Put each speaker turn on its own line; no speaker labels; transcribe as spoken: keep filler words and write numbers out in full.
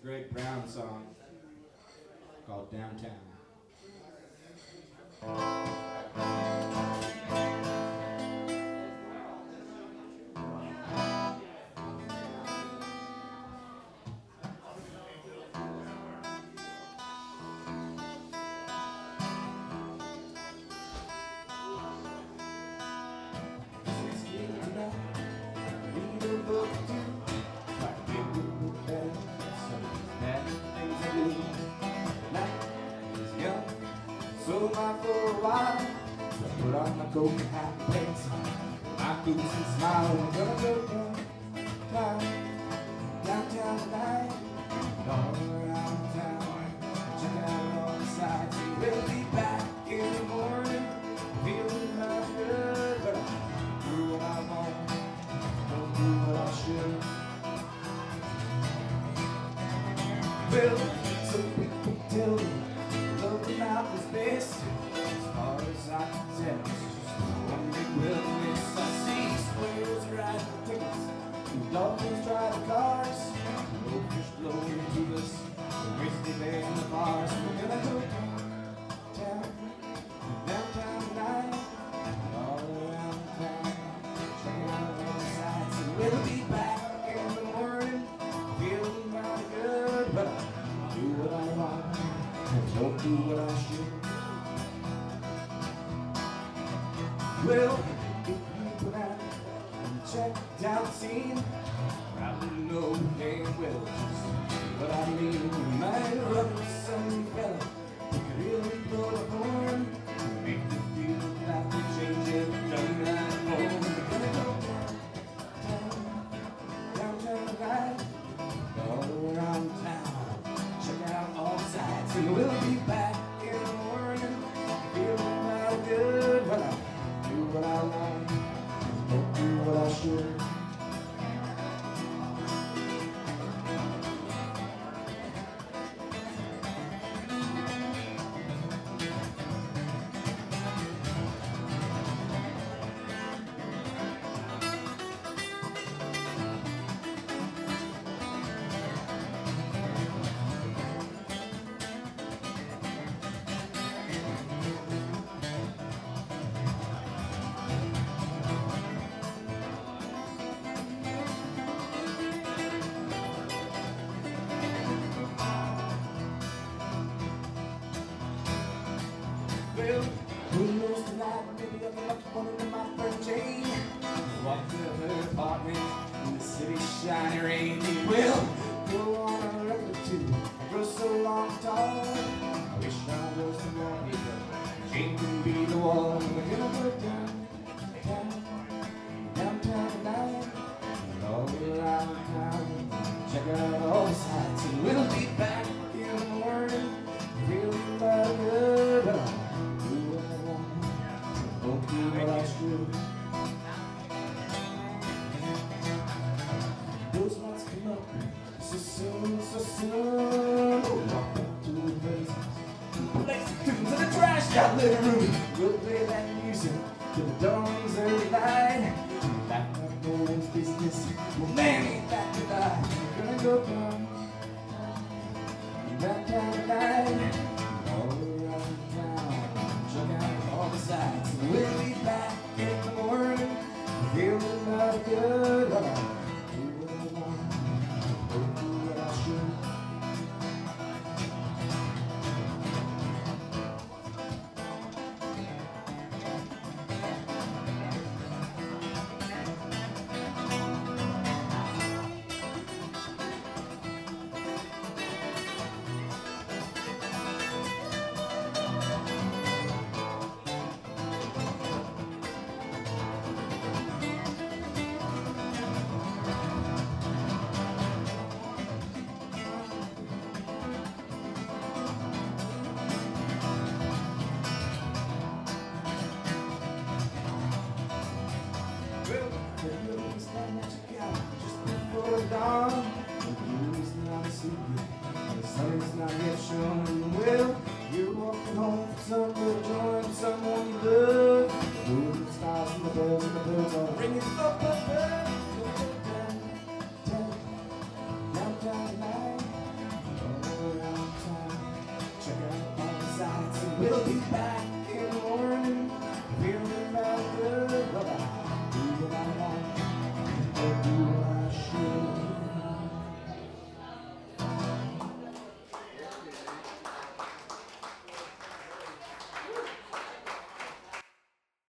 Greg Brown song called Downtown.
Go happy pants, my boots and smile. We're gonna go downtown, downtown tonight, all around town. Check out all the sights. We'll be back in the morning, feeling not good, but I'll do what I want, don't do what I should. Well, some people tell me love about this best, as far as I can tell. Wilderness, I see squares riding tickets, and dolphins driving cars, goldfish blowing tubas, and grizzly bears in the bars. We're gonna go downtown, downtown tonight, all around town, checking out all the sights, and we'll be back in the morning, feeling mighty good, but I'll do what I want, and don't do what I should. Well, if you put out and checked out the scene, probably know damn well just what I mean. You might rub some fella who could really blow the horn to make you feel like you change it down that home. We're gonna go downtown, downtown tonight, all around town, check out all the sights, and we'll be back in the morning, feeling mighty good. Well, I do what I want, don't do what I should. Well, who knows tonight, maybe I'll get up one into my friend Jane. Walk to her apartment in the city's shiny rain. We'll go on a record or two, grow so long and tall. I wish I was the one, but Jane can be the one. We're gonna go downtown, downtown tonight, and all around town. Check out all the sights, and we'll be back in the morning, feeling mighty good. But I'll don't do what I should. Those lights come up so soon, so soon. Oh, walk up to the places, place the tunes in the trash out living room. We'll play that music till the dawn's early light. Like no one's business. Well, man, ain't that to die. We're gonna go down, downtown tonight, all around town. Check out all the sights. We'll be back in the morning, feeling mighty good. I'll do what I want, don't do what I should. Dawn, the moon is not asleep, the sun is not yet showing. Well, you're walking home from somewhere, join someone you love. The moon, the stars, and the bells, and the birds all ringing up, up, up. Downtown, downtown tonight, We'll be back.